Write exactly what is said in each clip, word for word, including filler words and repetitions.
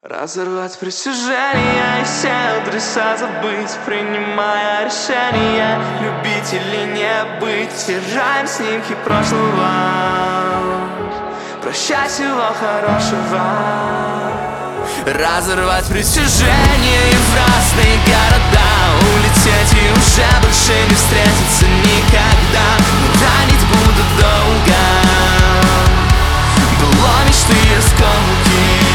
Разорвать притяжение и все адреса забыть, принимая решение, любить или не быть. Стираем снимки прошлого, прощай всего хорошего. Разорвать притяжение и в разные города улететь и уже больше не встретиться никогда. Но ранить буду долго, было мечты и осколки.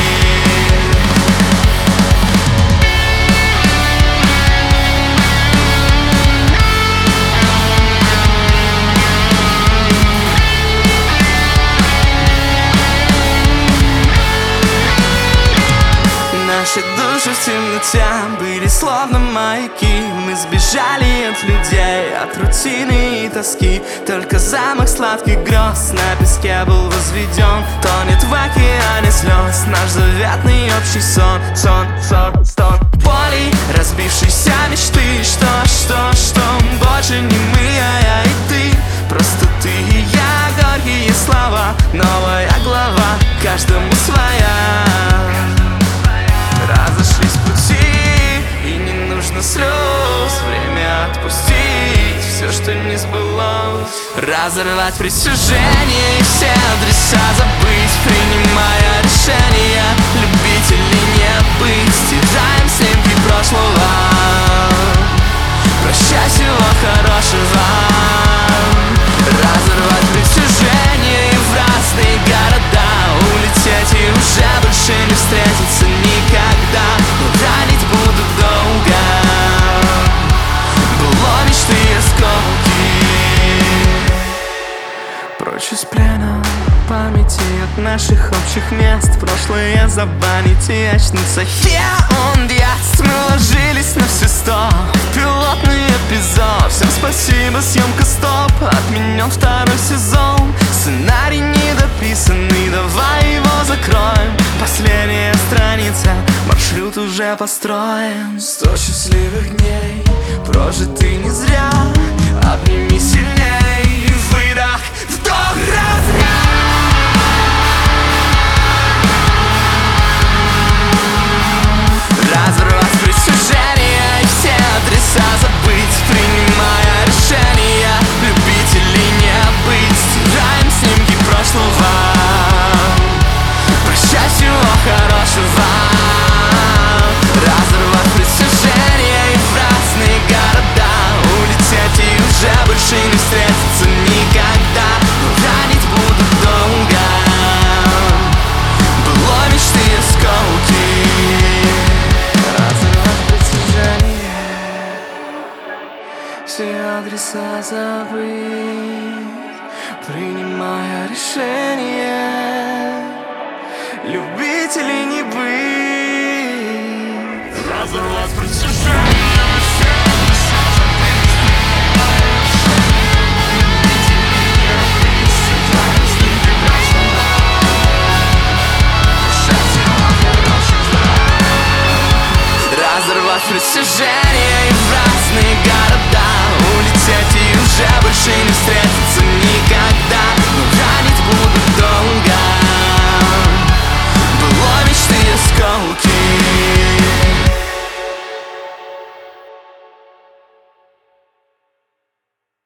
Наши души в темноте были словно маяки. Мы сбежали от людей, от рутины и тоски. Только замок сладких грез на песке был возведен. Тонет в океане слез наш заветный общий сон. Сон, сон, стон боли, разбившейся мечты. Что, что, что, больше не мы, а я и ты. Просто ты и я, горькие слова. Новая глава, каждому своя. Разошлись пути, и не нужно слез. Время отпустить все, что не сбылось. Разорвать притяжение и все адреса забыть, принимая решения, любить или не быть. Стираем снимки прошлого, прощай всего хорошего. Разорвать притяжение и в разные города улететь и уже больше не встретиться никогда. Но ранить буду долго, было мечты и осколки. Прочь из плена памяти от наших общих мест. Прошлое забанить и очнуться. Yeah, он ясно, мы ложились на все сто. Пилотный эпизод, всем спасибо, съемка стоп. Отменен второй сезон, сценарий недописанный, давай его закроем. Последняя страница, маршрут уже построен. Сто счастливых дней, прожиты не зря. Обними сильней, выдох, вдох, разряд. Разорвать притяжение и все адреса забыть, принимая решения, любить или не быть. Стираем снимки прошлого, прощай всего хорошего. Разорвать притяжение и в разные города улететь и уже больше не встретиться никогда. Но ранить буду долго, было мечты и осколки. Все адреса забыть, принимая решение, любить или не быть. Разорвать притяжение, все адреса забыть, принимая решение, любить или не быть. Стираем снимки прошлого, прощай всего хорошего. Разорвать притяжение и в разные города улететь и уже больше не встретиться.